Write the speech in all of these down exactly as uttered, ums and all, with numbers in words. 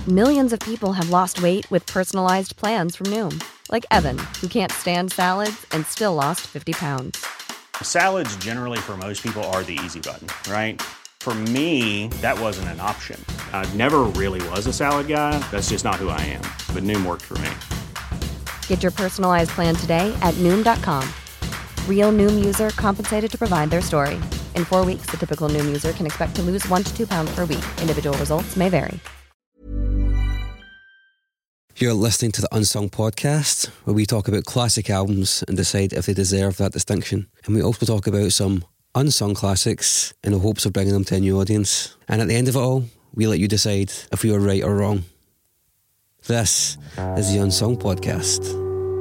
Millions of people have lost weight with personalized plans from Noom. Like Evan, who can't stand salads and still lost fifty pounds. Salads generally for most people are the easy button, right? For me, that wasn't an option. I never really was a salad guy. That's just not who I am. But Noom worked for me. Get your personalized plan today at Noom dot com. Real Noom user compensated to provide their story. In four weeks, the typical Noom user can expect to lose one to two pounds per week. Individual results may vary. You're listening to the Unsung Podcast, where we talk about classic albums and decide if they deserve that distinction. And we also talk about some unsung classics in the hopes of bringing them to a new audience. And at the end of it all, we let you decide if we were right or wrong. This is the Unsung Podcast.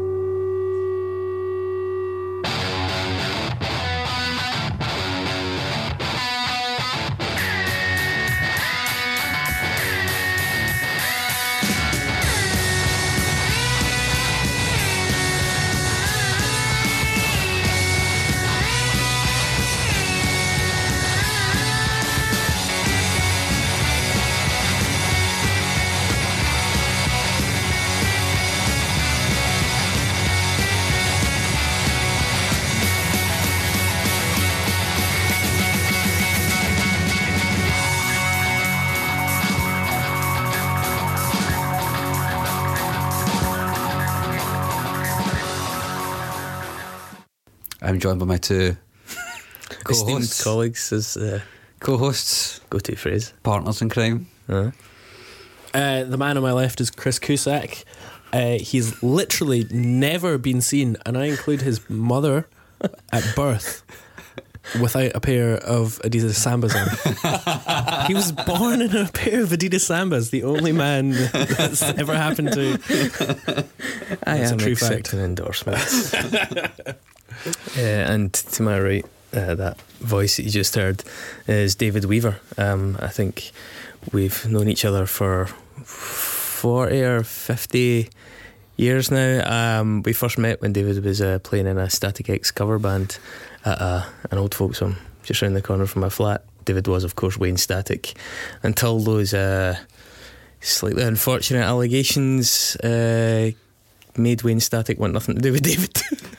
I'm joined by my two esteemed co-hosts. colleagues as uh, co-hosts, go-to phrase, partners in crime. uh. Uh, the man on my left is Chris Cusack. Uh, he's literally never been seen, and I include his mother at birth, without a pair of Adidas Sambas on. He was born in a pair of Adidas Sambas, the only man that's ever happened to. I That's am a true accepting endorsements. uh, and to my right, uh, that voice that you just heard is David Weaver. Um, I think we've known each other for forty or fifty years now. Um, we first met when David was uh, playing in a Static X cover band at a, an old folks home just round the corner from my flat. David was, of course, Wayne Static, until those uh, slightly unfortunate allegations uh, made Wayne Static want nothing to do with David.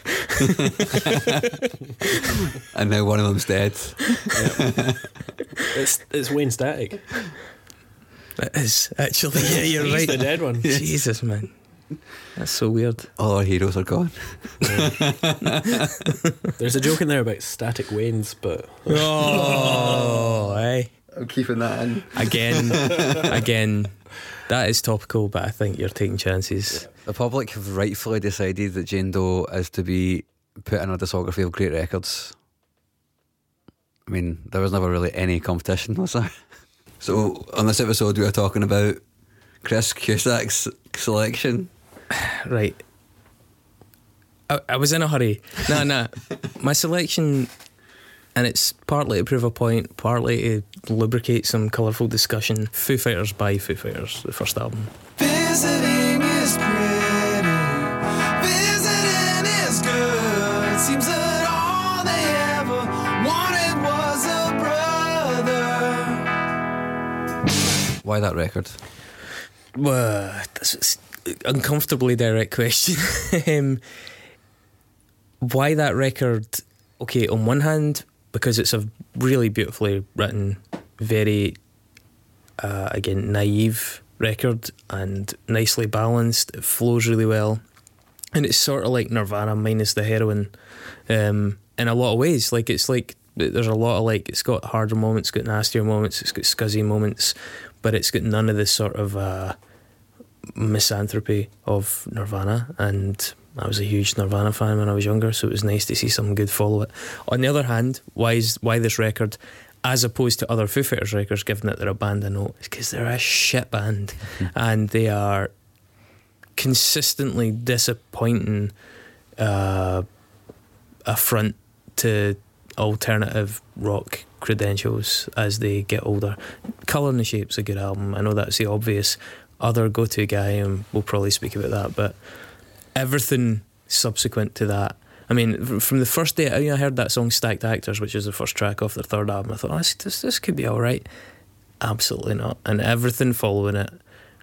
And now one of them's dead. Yep. It's it's Wayne Static. It is, actually. Yeah, you're He's right. the dead one. Jesus, man. That's so weird. All our heroes are gone. There's a joke in there about static Waynes, but Oh, aye. I'm keeping that in. Again, again, that is topical, but I think you're taking chances. The public have rightfully decided that Jane Doe is to be put in a discography of great records. I mean, there was never really any competition, was there? So, on this episode, we are talking about Chris Cusack's selection. Right. I, I was in a hurry. No, no. My selection, and it's partly to prove a point, partly to lubricate some colourful discussion. Foo Fighters by Foo Fighters, the first album. Visiting is pretty, visiting is good. It seems that all they ever wanted was a brother. Why that record? Well, that's an uncomfortably direct question. um, why that record? Okay, on one hand, because it's a really beautifully written, very, uh, again, naive record and nicely balanced. It flows really well. And it's sort of like Nirvana minus the heroin um, in a lot of ways. Like, it's like, there's a lot of like, it's got harder moments, it's got nastier moments, it's got scuzzy moments, but it's got none of this sort of uh, misanthropy of Nirvana. And I was a huge Nirvana fan when I was younger, so it was nice to see something good follow it. On the other hand, why is why this record, as opposed to other Foo Fighters records, given that they're a band I know, is because they're a shit band. Mm-hmm. And they are consistently disappointing uh, affront to alternative rock credentials as they get older. Colour and the Shape's a good album. I know that's the obvious other go-to guy, and we'll probably speak about that, but everything subsequent to that, I mean, from the first day I heard that song Stacked Actors, which is the first track off their third album, I thought, oh, this, this could be alright. Absolutely not. And everything following it,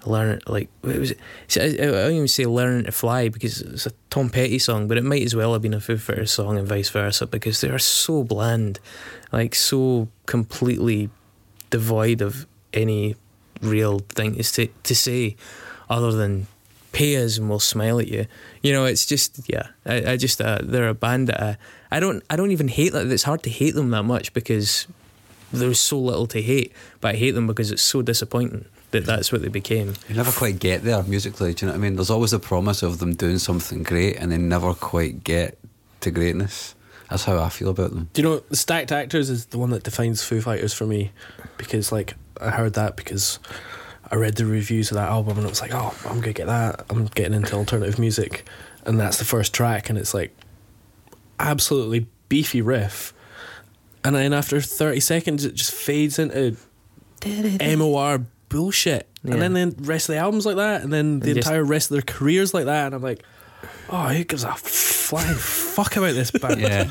Learn like what was it? I don't even say Learning to Fly because it's a Tom Petty song, but it might as well have been a Foo Fighters song and vice versa, because they are so bland, like so completely devoid of any real thing to say, to say other than pay us and we'll smile at you. You know, it's just yeah. I, I just uh, they're a band that I, I don't I don't even hate that. It's hard to hate them that much because there's so little to hate, but I hate them because it's so disappointing that that's what they became. You never quite get there musically, do you know what I mean? There's always a promise of them doing something great and they never quite get to greatness. That's how I feel about them. Do you know, the Stacked Actors is the one that defines Foo Fighters for me, because like I heard that because I read the reviews of that album and it was like, oh, I'm gonna get that, I'm getting into alternative music, and that's the first track and it's like absolutely beefy riff, and then after thirty seconds it just fades into M O R bullshit, yeah. and then the rest of the album's like that, and then the and just, entire rest of their career's like that, and I'm like, oh, who gives a flying fuck about this band? Yeah.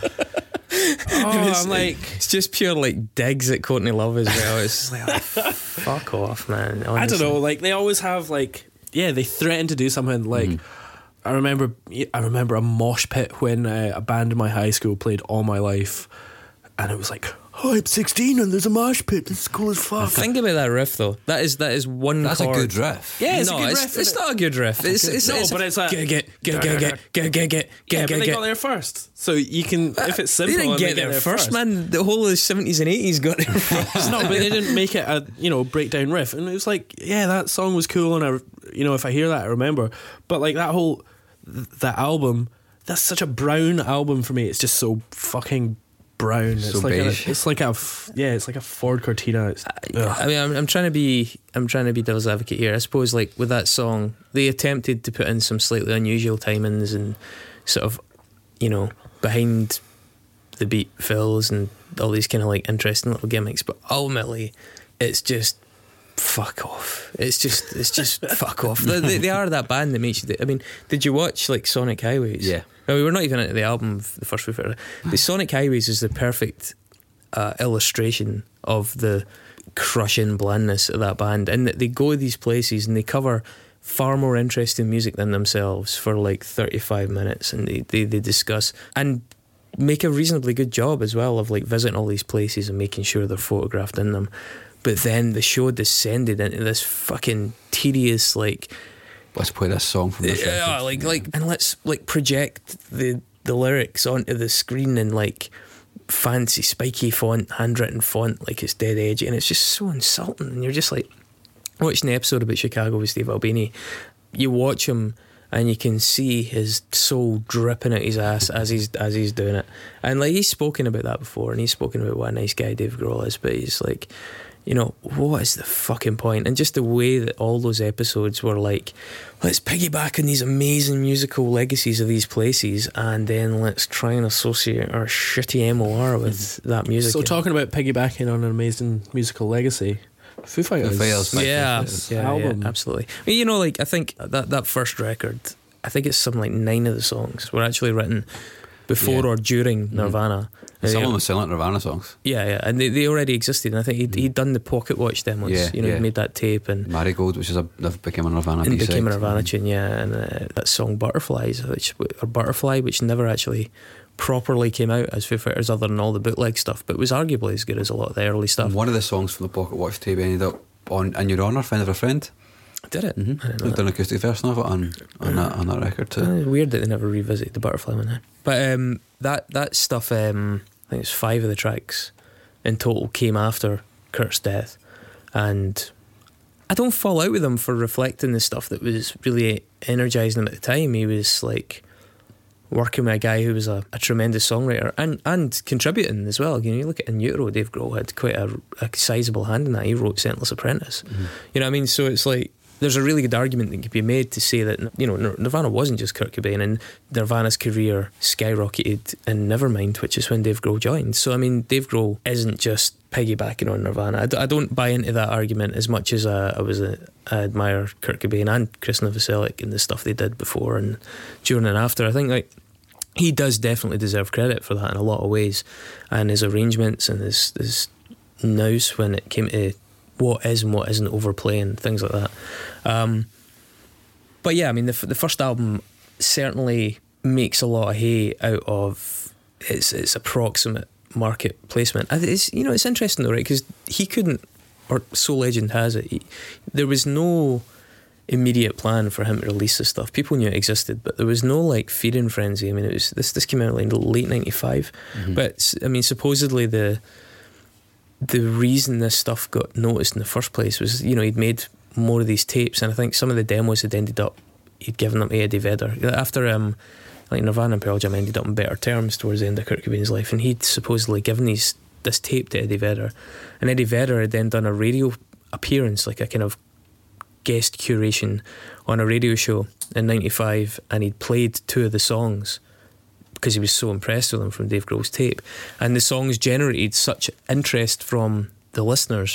Oh, I'm like, it's just pure like digs at Courtney Love as well. It's just like, oh, fuck off, man. Honestly. I don't know, like they always have like, yeah, they threaten to do something. Like mm. I remember, I remember a mosh pit when uh, a band in my high school played All My Life, and it was like, oh, I'm sixteen and there's a mosh pit. It's cool as fuck. Think about that riff though. That is that is one. That's chord. a good riff. Yeah, it's no, a good it's, riff. It's not a good riff. It's, it's, no, it's, but it's a get get get get get get get get yeah, get but they get. got there first, so you can if it's simple. They didn't and get, they there, get there first, first, man. The whole of the seventies and eighties got there first. No, but they didn't make it a you know breakdown riff, and it was like, yeah, that song was cool, and I you know if I hear that I remember, but like that whole that album, that's such a brown album for me. It's just so fucking brown. It's so like a, beige. it's like a yeah, it's like a Ford Cortina. It's, I mean, I'm, I'm trying to be, I'm trying to be devil's advocate here. I suppose, like with that song, they attempted to put in some slightly unusual timings and sort of, you know, behind the beat fills and all these kind of like interesting little gimmicks. But ultimately, it's just fuck off. It's just, it's just fuck off. They, they, they are that band that makes you. I mean, did you watch like Sonic Highways? Yeah. I mean, we're not even at the album of the first Foo Fighters. The Sonic Highways is the perfect uh, illustration of the crushing blandness of that band, and that they go to these places and they cover far more interesting music than themselves for like thirty-five minutes, and they, they, they discuss and make a reasonably good job as well of like visiting all these places and making sure they're photographed in them. But then the show descended into this fucking tedious like, let's play this song from this yeah, record. like like and let's like project the the lyrics onto the screen in like fancy spiky font, handwritten font, like it's dead edgy, and it's just so insulting. And you're just like watching the episode about Chicago with Steve Albini. You watch him and you can see his soul dripping out his ass as he's as he's doing it. And like he's spoken about that before, and he's spoken about what a nice guy Dave Grohl is, but he's like, you know, what is the fucking point? And just the way that all those episodes were like, let's piggyback on these amazing musical legacies of these places, and then let's try and associate our shitty M O R with that music. So talking about piggybacking on an amazing musical legacy, Foo Fighters, Foo Fighters, yeah, Foo Fighters. yeah, album. yeah, absolutely. I mean, you know, like I think that that first record, I think it's something like nine of the songs were actually written before Yeah. or during Nirvana. Some Yeah. of them sound like Nirvana songs. Yeah, yeah, and they, they already existed. And I think he'd, he'd done the Pocket Watch demos. Yeah, you know, yeah. he made that tape and Marigold, which is a that became a Nirvana and it B-side. became a Nirvana tune. Yeah, and uh, that song Butterflies, which or Butterfly, which never actually properly came out as Foo Fighters, other than all the bootleg stuff, but was arguably as good as a lot of the early stuff. One of the songs from the Pocket Watch tape ended up on In Your Honour, Friend of a Friend. Did it? Mm-hmm. I didn't know We've that. done an acoustic version of it on, on, that, on that record too. Uh, weird that they never revisited the Butterfly one there. But um, that that stuff, um, I think it's five of the tracks in total came after Kurt's death, and I don't fall out with him for reflecting the stuff that was really energising him at the time. He was like working with a guy who was a, a tremendous songwriter and, and contributing as well. You know, you look at In Utero, Dave Grohl had quite a, a sizable hand in that. He wrote Scentless Apprentice. Mm-hmm. You know what I mean? So it's like there's a really good argument that could be made to say that, you know, Nirvana wasn't just Kurt Cobain, and Nirvana's career skyrocketed in Nevermind, which is when Dave Grohl joined. So I mean, Dave Grohl isn't just piggybacking on Nirvana. I, d- I don't buy into that argument as much as I, I was a, I admire Kurt Cobain and Chris Novoselic and the stuff they did before and during and after. I think like he does definitely deserve credit for that in a lot of ways, and his arrangements and his his nous when it came to what is and what isn't overplaying, things like that. Um, but yeah, I mean, the, f- the first album certainly makes a lot of hay out of its, its approximate market placement. And it's, you know, it's interesting though, right? Because he couldn't, or So Legend has it, he, there was no immediate plan for him to release this stuff. People knew it existed, but there was no like feeding frenzy. I mean, it was this this came out like in the late ninety-five, mm-hmm. but I mean, supposedly the the reason this stuff got noticed in the first place was, you know, he'd made more of these tapes, and I think some of the demos had ended up, he'd given them to Eddie Vedder after um like Nirvana and Pearl Jam ended up on better terms towards the end of Kurt Cobain's life, and he'd supposedly given these this tape to Eddie Vedder, and Eddie Vedder had then done a radio appearance, like a kind of guest curation on a radio show in ninety-five, and he'd played two of the songs because he was so impressed with them from Dave Grohl's tape, and the songs generated such interest from the listeners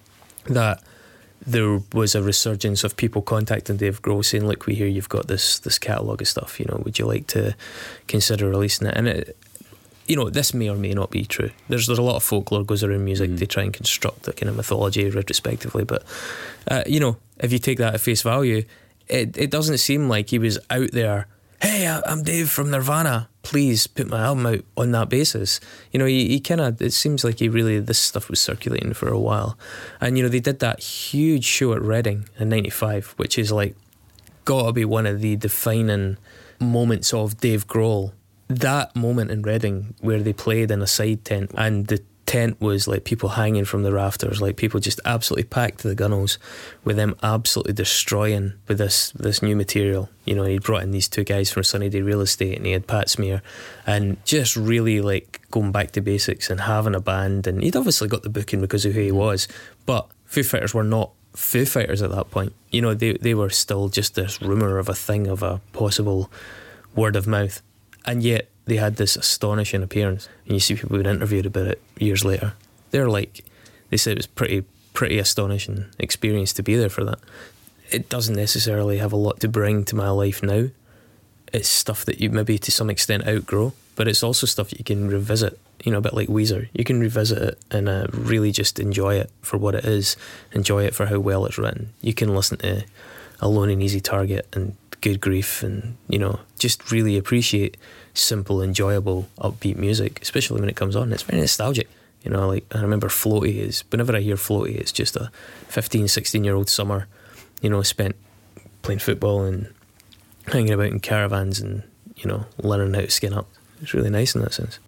that there was a resurgence of people contacting Dave Grohl saying, look, we hear you've got this this catalogue of stuff, you know, would you like to consider releasing it? And it, you know, this may or may not be true. There's there's a lot of folklore goes around music. Mm. They try and construct a kind of mythology retrospectively, but uh, you know, if you take that at face value, it it doesn't seem like he was out there, hey, I'm Dave from Nirvana, please put my album out on that basis. You know, he, he kind of, it seems like he really, this stuff was circulating for a while. And, you know, they did that huge show at Reading in ninety-five, which is like, gotta be one of the defining moments of Dave Grohl. That moment in Reading where they played in a side tent, and the tent was like people hanging from the rafters, like people just absolutely packed to the gunnels with them absolutely destroying with this this new material. You know, he brought in these two guys from Sunny Day Real Estate, and he had Pat Smear, and just really like going back to basics and having a band. And he'd obviously got the booking because of who he was, but Foo Fighters were not Foo Fighters at that point. You know, they they were still just this rumour of a thing, of a possible word of mouth. And yet they had this astonishing appearance, and you see people who'd interviewed about it years later. They're like, they said it was pretty pretty astonishing experience to be there for that. It doesn't necessarily have a lot to bring to my life now. It's stuff that you maybe to some extent outgrow, but it's also stuff you can revisit, you know, a bit like Weezer. You can revisit it and uh, really just enjoy it for what it is, enjoy it for how well it's written. You can listen to Alone in Easy Target and Good Grief, and, you know, just really appreciate simple, enjoyable, upbeat music, especially when it comes on. It's very nostalgic, you know. Like, I remember Floaty is, whenever I hear Floaty, it's just a fifteen, sixteen year old summer, you know, spent playing football and hanging about in caravans and, you know, learning how to skin up. It's really nice in that sense.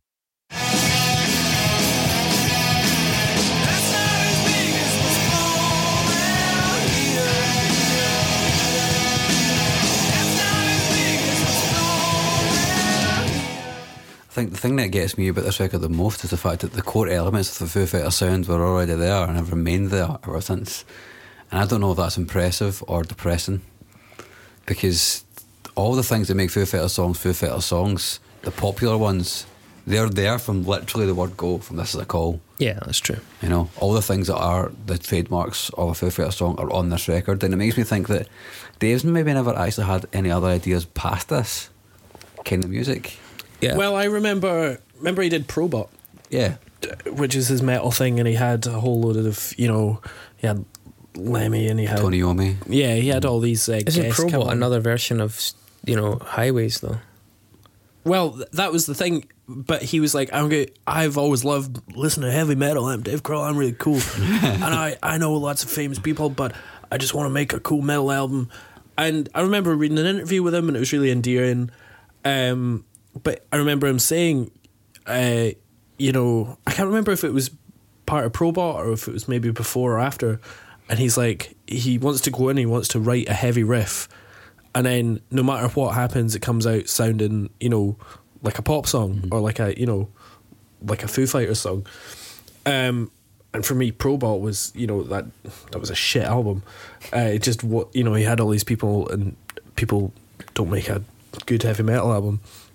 I think the thing that gets me about this record the most is the fact that the core elements of the Foo Fighters sound were already there and have remained there ever since. And I don't know if that's impressive or depressing, because all the things that make Foo Fighters songs Foo Fighters songs, the popular ones, they're there from literally the word go, from This Is a Call. Yeah, that's true. You know, all the things that are the trademarks of a Foo Fighters song are on this record, and it makes me think that Dave's maybe never actually had any other ideas past this kind of music. Yeah. Well, I remember remember he did Probot. Yeah. Which is his metal thing, and he had a whole load of, you know, he had Lemmy and he had Tony Iommi. Yeah, he had all these uh, Isn't guests come Probot on. another version of, you know, Highways though? Well, th- that was the thing, but he was like, I'm going I've always loved listening to heavy metal. I'm Dave Grohl, I'm really cool. And I, I know lots of famous people, but I just want to make a cool metal album. And I remember reading an interview with him, and it was really endearing. Um But I remember him saying, uh, you know, I can't remember if it was part of Probot or if it was maybe before or after. And he's like, he wants to go in, he wants to write a heavy riff. And then no matter what happens, it comes out sounding, you know, like a pop song, mm-hmm. or like a, you know, like a Foo Fighters song. Um, and for me, Probot was, you know, that that was a shit album. Uh, it just, what you know, he had all these people, and people don't make a good heavy metal album.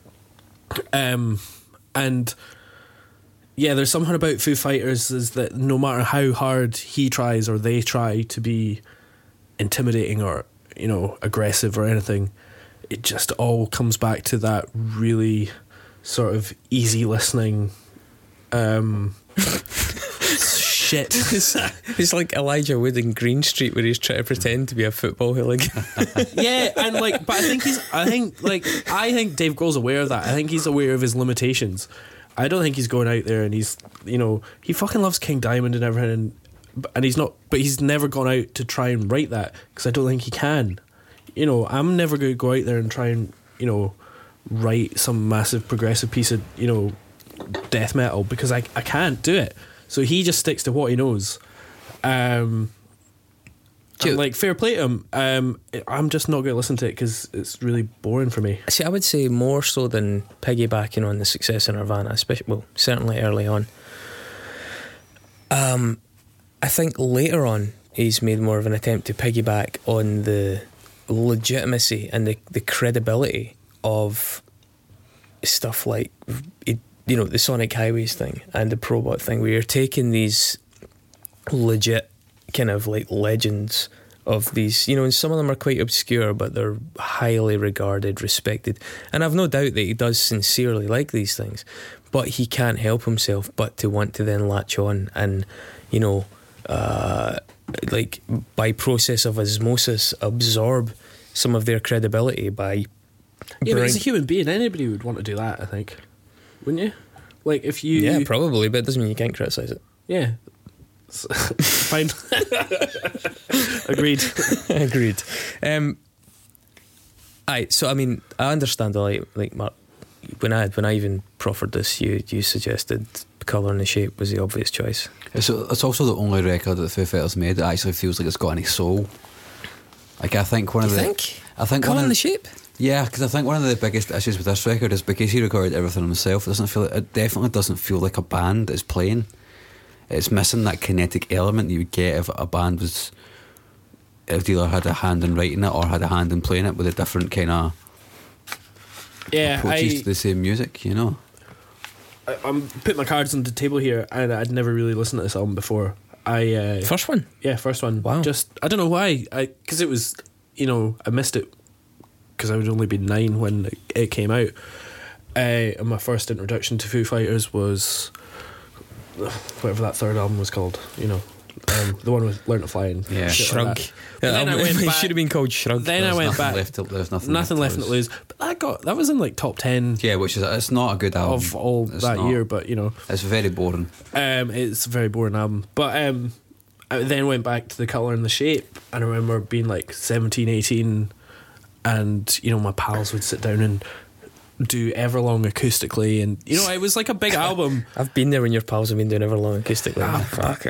Um, and yeah, there's something about Foo Fighters is that no matter how hard he tries or they try to be intimidating or, you know, aggressive or anything, it just all comes back to that really sort of easy listening, um, shit. It's, it's like Elijah Wood in Green Street, where he's trying to pretend to be a football hooligan. Yeah, and like, but I think he's. I think like I think Dave Grohl's aware of that. I think he's aware of his limitations. I don't think he's going out there and he's, you know, he fucking loves King Diamond and everything, and, and he's not. But he's never gone out to try and write that, because I don't think he can. You know, I'm never going to go out there and try and, you know, write some massive progressive piece of, you know, death metal, because I I can't do it. So he just sticks to what he knows. Um, and like, fair play to him. Um, I'm just not going to listen to it because it's really boring for me. See, I would say more so than piggybacking on the success of Nirvana, especially, well, certainly early on. Um, I think later on he's made more of an attempt to piggyback on the legitimacy and the, the credibility of stuff like, you know, the Sonic Highways thing and the Probot thing, where you're taking these legit kind of like legends of these, you know, and some of them are quite obscure, but they're highly regarded, respected, and I've no doubt that he does sincerely like these things, but he can't help himself but to want to then latch on and, you know, uh, like by process of osmosis absorb some of their credibility by Yeah, bring- but as a human being, anybody would want to do that, I think. Wouldn't you? Like, if you... yeah, probably, but it doesn't mean you can't criticise it. Yeah. Fine. Agreed. Agreed. Um, aye, so I mean, I understand the like, like Mark, when I when I even proffered this, you you suggested Colour and the Shape was the obvious choice. It's, it's also the only record that the Foo Fighters made that actually feels like it's got any soul. Like, I think one Do of you the... think? I think Colour one and of the Shape? Yeah, because I think one of the biggest issues with this record is because he recorded everything himself. It doesn't feel. It definitely doesn't feel like a band is playing. It's missing that kinetic element that you would get if a band was, if either had a hand in writing it or had a hand in playing it, with a different kind of Yeah, approaches I, to the same music. You know. I, I'm putting my cards on the table here, and I'd never really listened to this album before. I uh, First one? yeah, first one. Wow. Just I don't know why. I because it was, you know, I missed it because I would only be nine when it came out. Uh, and my first introduction to Foo Fighters was whatever that third album was called. You know, um, the one with Learn to Fly and Yeah. shit Shrug. like that. But then I Um, went it back- should have been called Shrug. Then I There's went nothing back. left to, there's nothing, Nothing left to lose. But that got that was in like top ten Yeah, which is it's not a good album of all It's that not. year. But you know, It's very boring. Um, it's a very boring album. But um, I then went back to The Colour and the Shape, and I remember being like seventeen, eighteen, and, you know, my pals would sit down and do Everlong acoustically, and, you know, it was like a big album. I've been there when your pals have been doing Everlong acoustically. Ah, Fuck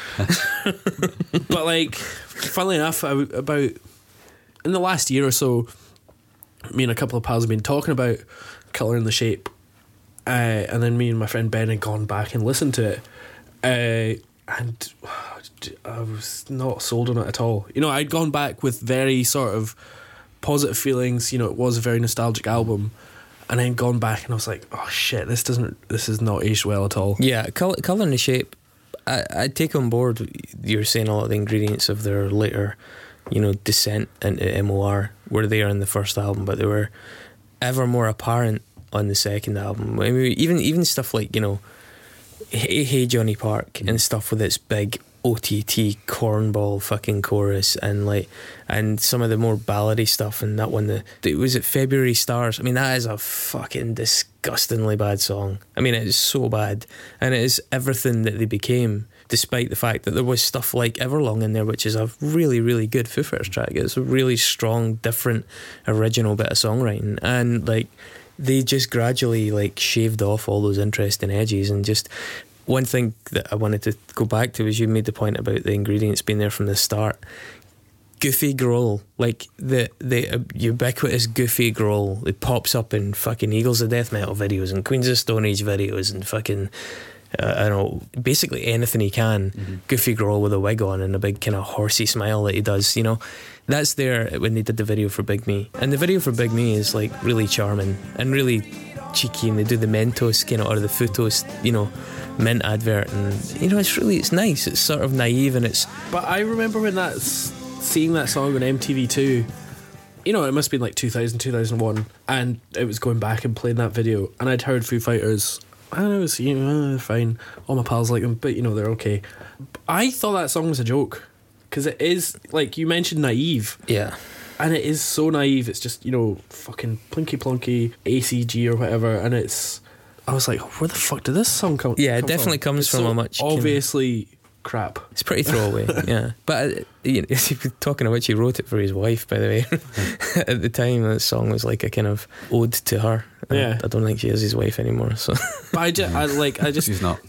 it. But, like, funnily enough, I, w- about in the last year or so, me and a couple of pals have been talking about Colour and the Shape, uh, and then me and my friend Ben had gone back and listened to it, uh, and I was not sold on it at all. You know, I'd gone back with very sort of positive feelings. You know, it was a very nostalgic album, and then gone back and I was like, oh shit, this doesn't, this is not aged well at all. Yeah, Colour, Colour and the Shape, I, I take on board you're saying a lot of the ingredients of their later, you know, descent into M O R were there in the first album, but they were ever more apparent on the second album. I mean, even even stuff like, you know, Hey, hey Johnny Park and stuff with its big O T T cornball fucking chorus, and like, and some of the more ballady stuff, and that one, the, the was it February Stars? I mean, that is a fucking disgustingly bad song. I mean, it is so bad, and it is everything that they became, despite the fact that there was stuff like Everlong in there, which is a really, really good Foo Fighters track. It's a really strong, different, original bit of songwriting, and like, they just gradually like shaved off all those interesting edges. And just one thing that I wanted to go back to was you made the point about the ingredients being there from the start. Goofy growl, like the the ubiquitous goofy growl that pops up in fucking Eagles of Death Metal videos and Queens of Stone Age videos and fucking uh, I don't know, basically anything he can. Mm-hmm. Goofy growl with a wig on and a big kind of horsey smile that he does, you know. That's there when they did the video for Big Me, and the video for Big Me is like really charming and really cheeky, and they do the Mentos kind of, or the Futos, you know, mint advert, and you know, it's really, it's nice, it's sort of naive, and it's. But I remember when that's seeing that song on M T V two, you know, it must have been like two thousand, two thousand one, and it was going back and playing that video, and I'd heard Foo Fighters I know it's, you know, fine. All my pals like them, but you know they're okay. I thought that song was a joke because it is, like you mentioned, naive. Yeah. And it is so naive. It's just, you know, fucking plinky plonky A C G or whatever. And it's, I was like, where the fuck did this song come? Yeah, it come definitely from? comes It's from so a much kind of- obviously crap. It's pretty throwaway, yeah. But uh, you know, talking about, he wrote it for his wife, by the way. At the time, that song was like a kind of ode to her. And Yeah. I don't think she is his wife anymore. So But I just, I like, I just, She's not.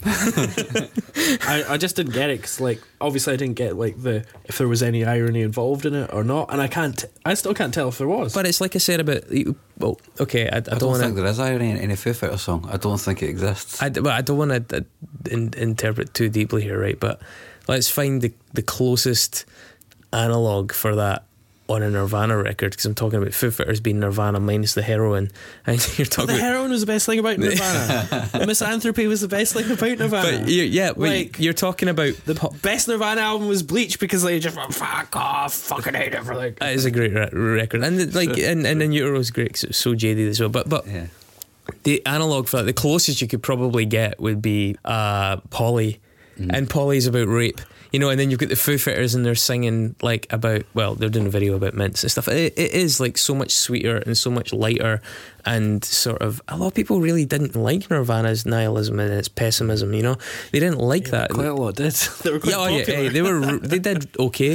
I, I just didn't get it because, like, obviously I didn't get like the if there was any irony involved in it or not, and I can't, I still can't tell if there was. But it's like I said about, well, okay, I, I, I don't, don't want think to. there is irony in any Foo Fighters song. I don't think it exists. I, well, I don't want to uh, in, interpret too deeply here, right? But let's find the the closest analog for that on a Nirvana record, because I'm talking about Foo Fighters being Nirvana minus the heroin, and you're talking the about, heroin was the best thing about Nirvana. The misanthropy was the best thing about Nirvana. but you, yeah, wait, Like, you're talking about the best Nirvana album was Bleach because they just went, fuck off, fucking hate everything. That is a great re- record, and the, like, and and then Utero's great because it's so jaded as well. But but Yeah. the analog for that, the closest you could probably get would be uh, Polly, and Polly's about rape. You know, and then you've got the Foo Fighters and they're singing like about, well, they're doing a video about mints and stuff. It, it is like so much sweeter and so much lighter, and sort of, a lot of people really didn't like Nirvana's nihilism and its pessimism, you know? They didn't like that. Quite a lot did. They were quite Yeah, oh, yeah, popular. hey, they were, they did okay.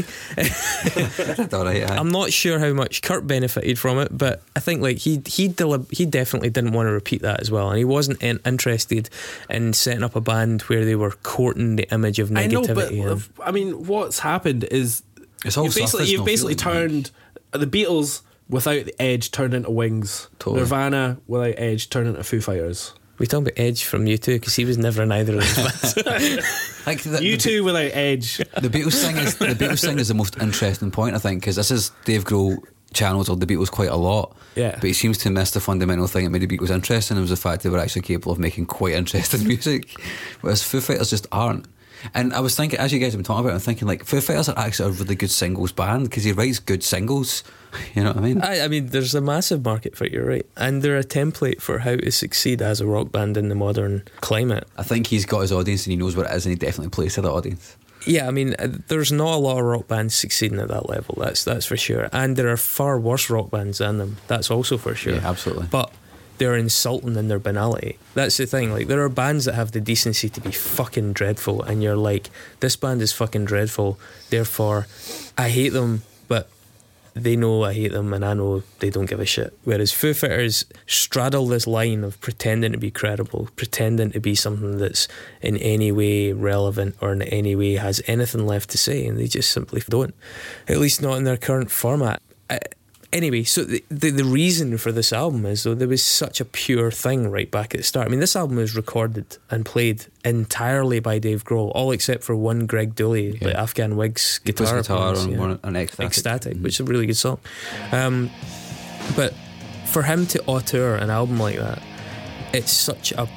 All right, aye. I'm not sure how much Kurt benefited from it, but I think like he he delib- he definitely didn't want to repeat that as well, and he wasn't in- interested in setting up a band where they were courting the image of negativity. I know, but and- I mean, what's happened is It's all you've basically, surface, you've no basically feeling. turned the Beatles without the Edge turned into Wings. Totally. Nirvana without Edge turned into Foo Fighters. we talking about Edge from U two because he was never in either of those bands. Like the, You the, two without Edge. the Beatles thing is the Beatles thing is the most interesting point, I think, because this is Dave Grohl channels of the Beatles quite a lot. Yeah. But he seems to miss the fundamental thing that made the Beatles interesting, and was the fact they were actually capable of making quite interesting music, whereas Foo Fighters just aren't. And I was thinking, as you guys have been talking about it, I'm thinking like Foo Fighters are actually a really good singles band because he writes good singles. You know what I mean? I, I mean, there's a massive market for it, you're right, and they're a template for how to succeed as a rock band in the modern climate. I think he's got his audience and he knows what it is, and he definitely plays to that audience. Yeah, I mean, uh, there's not a lot of rock bands succeeding at that level. That's that's for sure, and there are far worse rock bands than them. That's also for sure. Yeah, absolutely. But they're insulting in their banality. That's the thing. Like, there are bands that have the decency to be fucking dreadful, and you're like, this band is fucking dreadful, therefore I hate them, but they know I hate them and I know they don't give a shit. Whereas Foo Fighters straddle this line of pretending to be credible, pretending to be something that's in any way relevant or in any way has anything left to say, and they just simply don't. At least not in their current format. I, Anyway, so the, the the reason for this album is, though, there was such a pure thing right back at the start. I mean, this album was recorded and played entirely by Dave Grohl, all except for one Greg Dooley, Yeah. like Afghan Wigs He plays guitar, guitar appearance, on yeah. one, an ecstatic. Ecstatic, Mhm. which is a really good song. Um, but for him to auteur an album like that, it's such a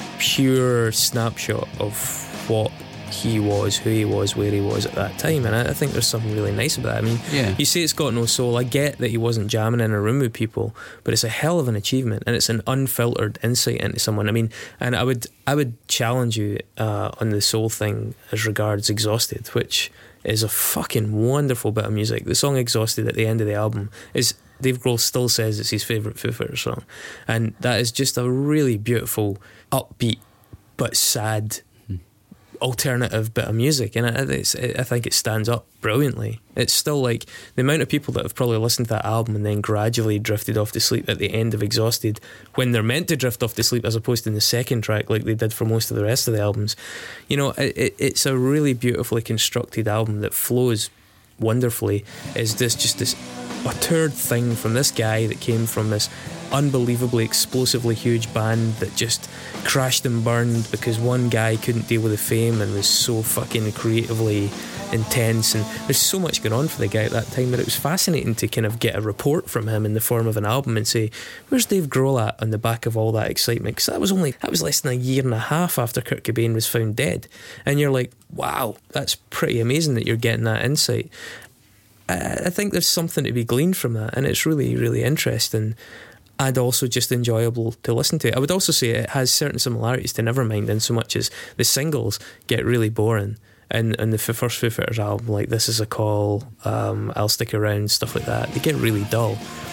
pure snapshot of what he was, who he was, where he was at that time, and I, I think there's something really nice about that. I mean, Yeah. you say it's got no soul. I get that he wasn't jamming in a room with people, but it's a hell of an achievement, and it's an unfiltered insight into someone. I mean, and I would I would challenge you uh, on the soul thing as regards Exhausted, which is a fucking wonderful bit of music. The song Exhausted at the end of the album is, Dave Grohl still says it's his favourite Foo Fighters song, and that is just a really beautiful, upbeat but sad alternative bit of music, and I, it's, I think it stands up brilliantly. It's still like the amount of people that have probably listened to that album and then gradually drifted off to sleep at the end of Exhausted when they're meant to drift off to sleep, as opposed to in the second track like they did for most of the rest of the albums. You know, it, it, it's a really beautifully constructed album that flows wonderfully. Is this just this auteured thing from this guy that came from this unbelievably explosively huge band that just crashed and burned because one guy couldn't deal with the fame and was so fucking creatively intense, and there's so much going on for the guy at that time that it was fascinating to kind of get a report from him in the form of an album and say, where's Dave Grohl at on the back of all that excitement? Because that was only that was less than a year and a half after Kurt Cobain was found dead, and you're like, wow, that's pretty amazing that you're getting that insight. I, I think there's something to be gleaned from that, and it's really, really interesting. and also just enjoyable to listen to. I would also say it has certain similarities to Nevermind, in so much as the singles get really boring. And and the f- first Foo Fighters album, like This Is a Call, um, I'll Stick Around, stuff like that, they get really dull.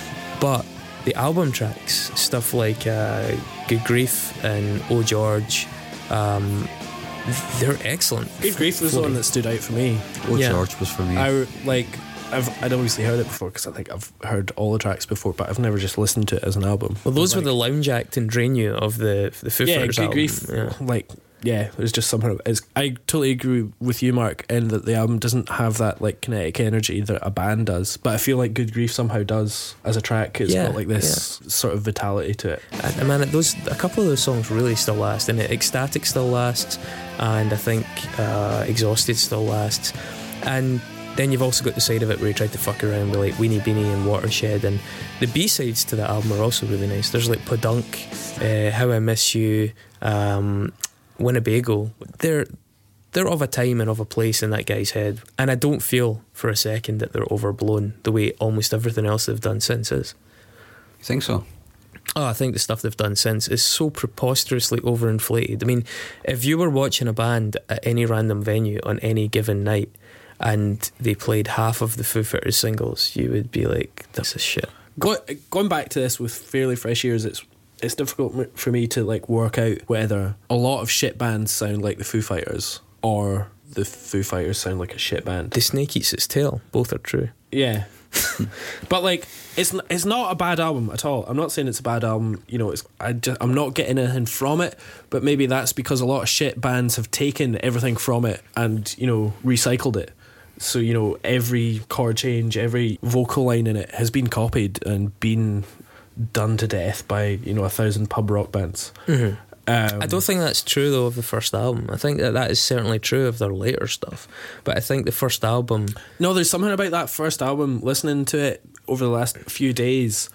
But the album tracks, stuff like uh, Good Grief and Oh George, um, they're excellent. Good Grief was the one that stood out for me. Oh Yeah. George was for me. I like. I've I'd obviously heard it before because I think I've heard all the tracks before, but I've never just listened to it as an album. Well, those like, were the lounge act and Drain You of the the Foo yeah, Fighters Good album. Grief. Yeah. Like, yeah, it was just somehow. It's, I totally agree with you, Mark, in that the album doesn't have that like kinetic energy that a band does, but I feel like Good Grief somehow does as a track. It's Yeah, got like this sort of vitality to it. I, I mean, those a couple of those songs really still last, and Ecstatic still lasts, and I think uh, Exhausted still lasts, and then you've also got the side of it where he tried to fuck around with like Weenie Beanie and Watershed, and the B-sides to that album are also really nice. There's like Podunk, uh, How I Miss You, um, Winnebago. They're they're of a time and of a place in that guy's head, and I don't feel for a second that they're overblown the way almost everything else they've done since is. You think so? Oh, I think the stuff they've done since is so preposterously overinflated. I mean, if you were watching a band at any random venue on any given night and they played half of the Foo Fighters singles, you would be like, this is shit. Go, going back to this with fairly fresh ears, it's it's difficult m- for me to like work out whether a lot of shit bands sound like the Foo Fighters or the Foo Fighters sound like a shit band. The snake eats its tail. Both are true. Yeah. But like it's n- it's not a bad album at all. I'm not saying it's a bad album, you know, it's I just, I'm not getting anything from it, but maybe that's because a lot of shit bands have taken everything from it and, you know, recycled it. So, you know, every chord change, every vocal line in it has been copied and been done to death by, you know, a thousand pub rock bands. Mm-hmm. Um, I don't think that's true though of the first album. I think that that is certainly true of their later stuff, but I think the first album, No, there's something about that first album, listening to it over the last few days,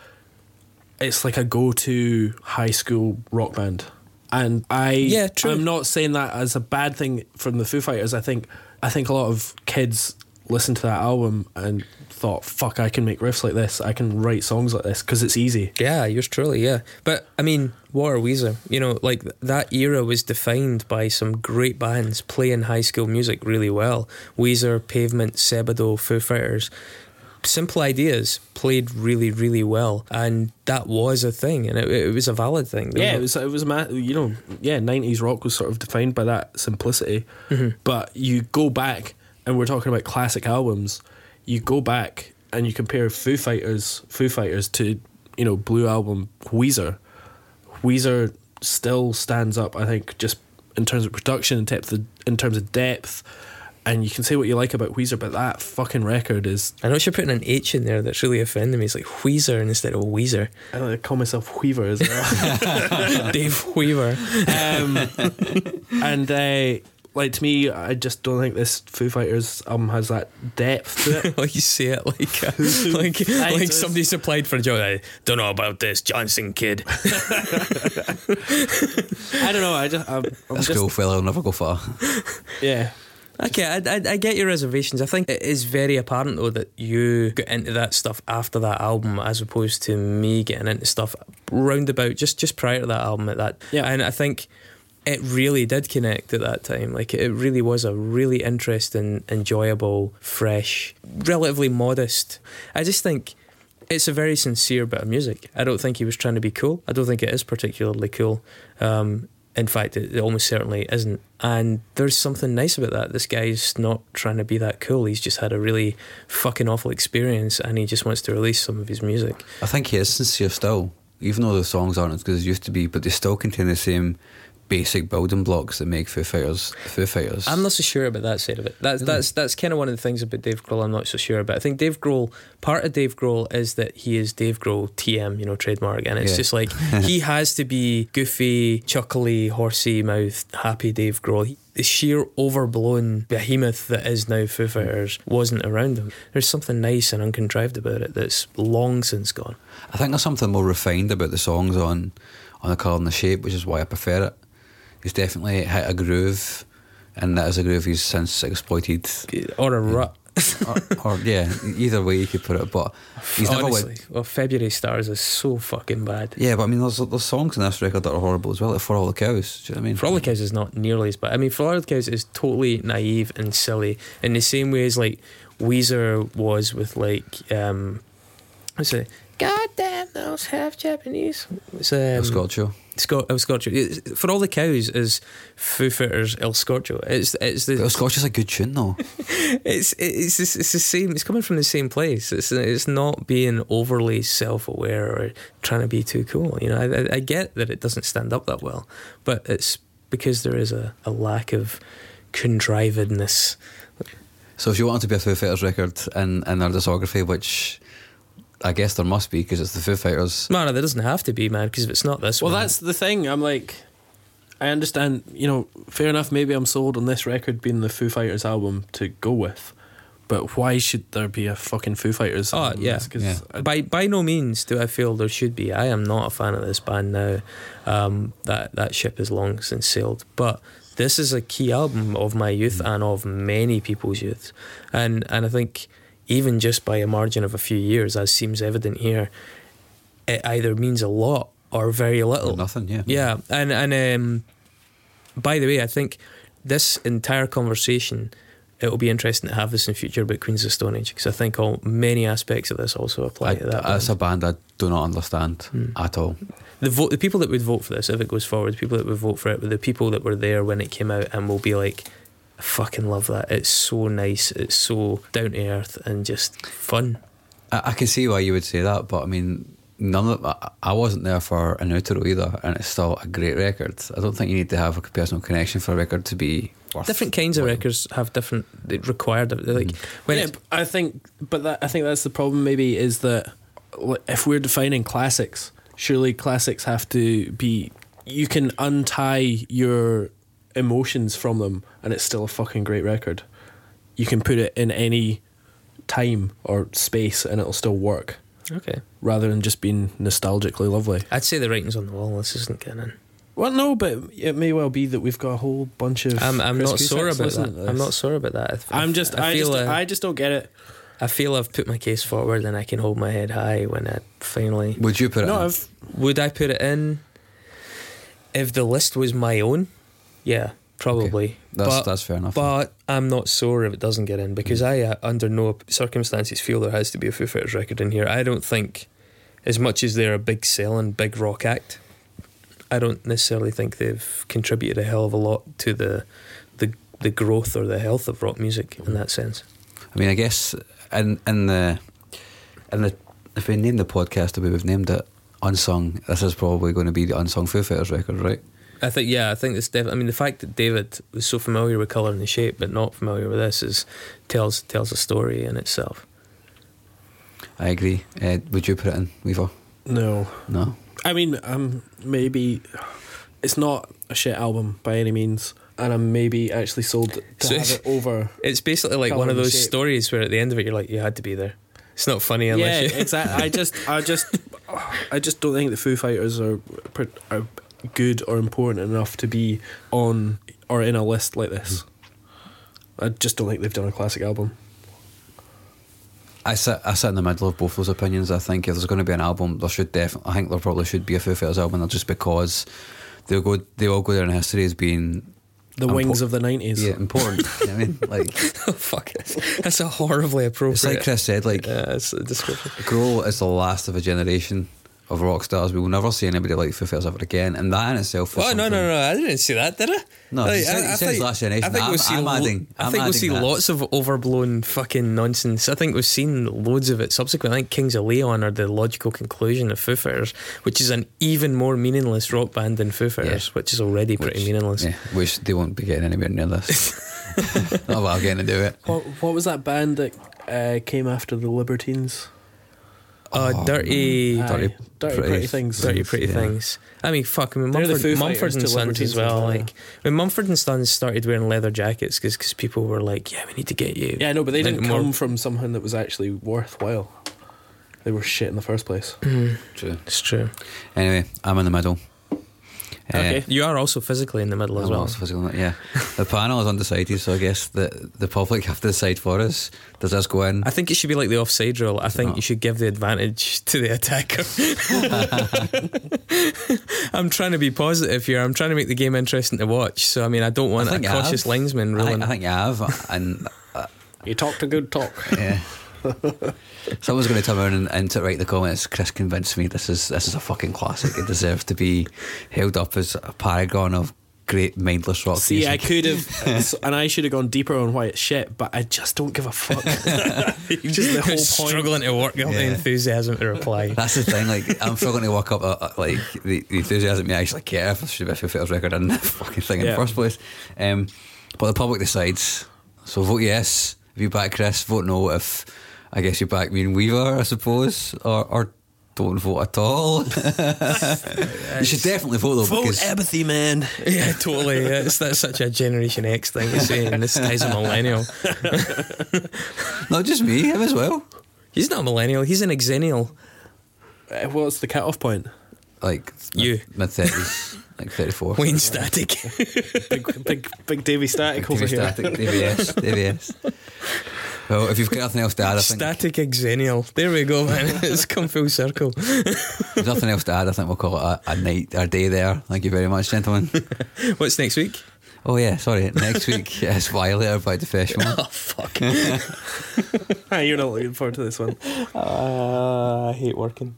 it's like a go-to high school rock band. And I Yeah, true. I'm not saying that as a bad thing from the Foo Fighters. I think I think a lot of kids listened to that album and thought, fuck, I can make riffs like this, I can write songs like this because it's easy. yeah, yours truly, yeah. But I mean, Water Weezer, you know, like that era was defined by some great bands playing high school music really well. Weezer, Pavement, Sebado, Foo Fighters. Simple Ideas played really, really well, and that was a thing, and it, it was a valid thing. There Yeah, it was was it was a ma- you know, yeah, nineties rock was sort of defined by that simplicity. Mm-hmm. But you go back, and we're talking about classic albums. You go back and you compare Foo Fighters, Foo Fighters to, you know, Blue Album, Weezer. Weezer still stands up, I think, just in terms of production, in terms of, in terms of depth. And you can say what you like about Weezer, but that fucking record is. I know you're putting an H in there that's really offending me. It's like Weezer instead of Weezer. I don't know, I call myself Weaver as well. Dave Weaver. Um, and uh, like to me, I just don't think this Foo Fighters album has that depth to it. Like you say it like uh, like I like just- somebody's applied for a job. I don't know about this Johnson kid. I don't know. I just I'm, I'm This just schoolfella will never go far. yeah. Okay, I, I, I get your reservations. I think it is very apparent though that you got into that stuff after that album, as opposed to me getting into stuff roundabout just just prior to that album. At that, Yeah. and I think it really did connect at that time. Like it really was a really interesting, enjoyable, fresh, relatively modest. I just think it's a very sincere bit of music. I don't think he was trying to be cool. I don't think it is particularly cool. Um, in fact, it, it almost certainly isn't. And there's something nice about that. This guy's not trying to be that cool. He's just had a really fucking awful experience and he just wants to release some of his music. I think he is sincere still, even though the songs aren't as good as they used to be, but they still contain the same basic building blocks that make Foo Fighters Foo Fighters. I'm not so sure about that side of it. That's that's that's kind of one of the things about Dave Grohl I'm not so sure about. I think Dave Grohl, part of Dave Grohl is that he is Dave Grohl T M, you know, trademark, and it's Yeah. just like he has to be goofy, chuckly, horsey mouthed, happy Dave Grohl. He, the sheer overblown behemoth that is now Foo Fighters wasn't around him. There's something nice and uncontrived about it that's long since gone. I think there's something more refined about the songs on on The Colour and the Shape, which is why I prefer it. He's definitely hit a groove, and that is a groove he's since exploited. Or a rut. or, or yeah, either way you could put it. But he's never Honestly, went. well, February Stars is so fucking bad. Yeah, but I mean, there's there's songs in this record that are horrible as well. Like For All the Cows. Do you know what I mean? For All the Cows is not nearly as bad. I mean, For All the Cows is totally naive and silly in the same way as like Weezer was with like um, what's it? God damn those half Japanese. It's um, El Scorcho. Scot- El Scorcho. It's- For All the Cows is Foo Fighters El Scorcho. It's it's the El Scorcho's a good tune though. it's it's it's, it's the same. It's coming from the same place. It's it's not being overly self-aware or trying to be too cool. You know, I, I, I get that it doesn't stand up that well, but it's because there is a, a lack of contrivedness. So if you wanted to be a Foo Fighters record in, in their discography, which I guess there must be because it's the Foo Fighters. No, no, there doesn't have to be, man. Because if it's not this Well, one, that's the thing. I'm like, I understand. You know, fair enough. Maybe I'm sold on this record being the Foo Fighters album to go with, but why should there be a fucking Foo Fighters? Oh, album? yeah. It's 'cause Yeah. I- by by no means do I feel there should be. I am not a fan of this band now. Um, that that ship has long since sailed. But this is a key album of my youth and of many people's youth, and and I think even just by a margin of a few years, as seems evident here, it either means a lot or very little. Or nothing, yeah. Yeah, and and um, by the way, I think this entire conversation, it'll be interesting to have this in future about Queens of the Stone Age, because I think all many aspects of this also apply I, to that. that's band. a band I do not understand at all. The vote, the people that would vote for this, if it goes forward, the people that would vote for it were the people that were there when it came out and will be like, I fucking love that. It's so nice. It's so down to earth and just fun. I, I can see why you would say that, but I mean, none of I, I wasn't there for an outro either, and it's still a great record. I don't think you need to have a personal connection for a record to be worth Different kinds of what- records have different. They require they're like when yeah, it's, I think, but that, I think that's the problem. Maybe is that if we're defining classics, surely classics have to be. You can untie your emotions from them, and it's still a fucking great record. You can put it in any time or space, and it'll still work. okay. Rather than just being nostalgically lovely. I'd say the writing's on the wall. This isn't getting in. Well, no, but it may well be that we've got a whole bunch of. I'm, I'm Chris not sore Cusacks about listening that. to I'm this. not sore about that. I, th- I'm just. I, I feel. just. uh, I just don't get it. I feel I've put my case forward and I can hold my head high when I finally. Would you put it? No, in? I've. Would I put it in if the list was my own? Yeah, probably. That's but, that's fair enough. But I'm not sore if it doesn't get in because I, uh, under no circumstances, feel there has to be a Foo Fighters record in here. I don't think, as much as they're a big selling, big rock act, I don't necessarily think they've contributed a hell of a lot to the the, the growth or the health of rock music in that sense. I mean, I guess in in the in the if we name the podcast the way we've named it, Unsung, this is probably going to be the Unsung Foo Fighters record, right? I think, yeah, I think it's definitely. I mean, the fact that David was so familiar with Colour and the Shape but not familiar with this is tells tells a story in itself. I agree. Uh, would you put it in, Weaver? No. No. I mean, um, maybe it's not a shit album by any means, and I'm maybe actually sold to So have it over. It's basically like Colour one of and those Shape. stories where at the end of it you're like, you had to be there. It's not funny Yeah, unless you. exactly. I just, I just, I just don't think the Foo Fighters are, are good or important enough to be on or in a list like this. I just don't think they've done a classic album. I sit I sit in the middle of both those opinions. I think if there's going to be an album, there should definitely. I think there probably should be a Foo Fighters album, just because they'll go. They all go down in history as being The Impo- Wings of the nineties. yeah important. You know what I mean, like Oh, fuck it. That's a horribly appropriate. it's like Chris said, like Yeah, it's a description. Grohl is the last of a generation of rock stars. We will never see anybody like Foo Fighters ever again, and that in itself. is Oh, no, no, something- no, I didn't see that, did I? No, he said- he says last generation. I think I'm- we'll see, I'm lo- adding- I I'm think we'll adding see that. lots of overblown fucking nonsense. I think we've seen loads of it subsequently. I think Kings of Leon are the logical conclusion of Foo Fighters, which is an even more meaningless rock band than Foo Fighters, Yeah. which is already pretty Which- meaningless. Yeah, which they won't be getting anywhere near this. Not while getting to do it. What, what was that band that uh, came after the Libertines? Uh, Oh, dirty, Aye. Dirty Dirty Pretty- Pretty Things. dirty, pretty yeah. things. I mean, fuck. I mean, They're the Mumford, Foo Mumford Fighters and to Sons Libertines as well. as well. Like when Mumford and Sons started wearing leather jackets because people were like, "Yeah, we need to get you." Yeah, no, but they into didn't more- come from something that was actually worthwhile. They were shit in the first place. True. It's true. Anyway, I'm in the middle. Okay. You are also physically in the middle as I'm well. also physical, yeah. The panel is undecided, so I guess the the public have to decide for us. Does this go in? I think it should be like the offside rule. I think not? you should give the advantage to the attacker. I'm trying to be positive here. I'm trying to make the game interesting to watch. So, I mean, I don't want I a think you cautious have. linesman I ruling. think, I think you have, and uh, You talked a good talk. yeah. Someone's going to turn around and, and to write the comments. Chris convinced me this is this is a fucking classic. It deserves to be held up as a paragon of great mindless rock See, I music. could have, and I should have gone deeper on why it's shit, but I just don't give a fuck. Just the whole point. Struggling to work up the Yeah. enthusiasm to reply. That's the thing. Like, I'm struggling to work up uh, uh, like the, the enthusiasm me actually care if I should be a Foo Fighters record in the fucking thing in Yeah. the first place. Um, but the public decides. So vote yes if you back Chris. Vote no if I guess you back me and Weaver, I suppose, or or don't vote at all. You should definitely vote though. Vote because empathy, man. Yeah, totally. It's, that's such a Generation X thing to say, and this guy's a millennial. not just me, him as well. He's not a millennial, he's an exennial. Uh, What's the cut-off point? Like You. mid thirties, like thirty-four. Wayne Static. Big, big, big Davy Static over T V here. static, D V S, D V S. Well, if you've got nothing else to add, I think Static exennial. There we go, man. It's come full circle. if there's nothing else to add, I think we'll call it a, a night, or day there. Thank you very much, gentlemen. What's next week? Oh yeah, sorry. Next week is Violator by Depeche Mode. Oh, fuck. Ah, you're not looking forward to this one. Uh, I hate working.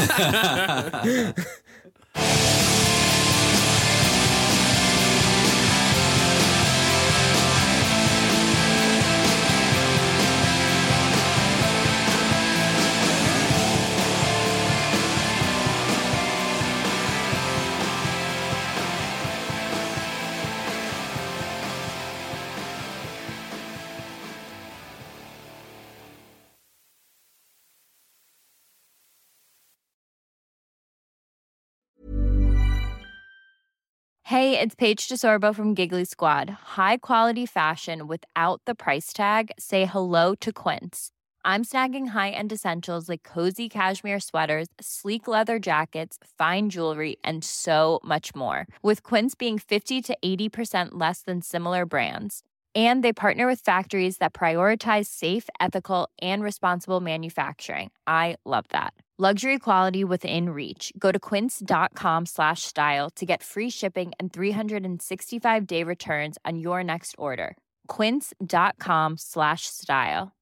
Hey, it's Paige DeSorbo from Giggly Squad. High quality fashion without the price tag. Say hello to Quince. I'm snagging high-end essentials like cozy cashmere sweaters, sleek leather jackets, fine jewelry, and so much more. With Quince being fifty to eighty percent less than similar brands. And they partner with factories that prioritize safe, ethical, and responsible manufacturing. I love that. Luxury quality within reach. Go to quince.com slash style to get free shipping and three sixty-five day returns on your next order. Quince.com slash style.